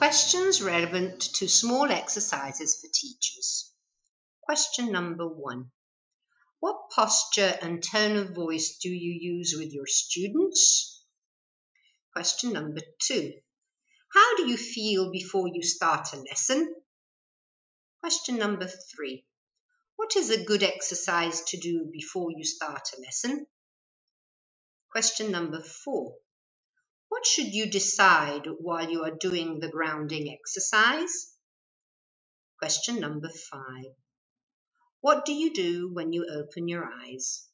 Questions relevant to small exercises for teachers. Question number 1. What posture and tone of voice do you use with your students? Question number 2. How do you feel before you start a lesson? Question number 3. What is a good exercise to do before you start a lesson? Question number 4. What should you decide while you are doing the grounding exercise? Question number 5. What do you do when you open your eyes?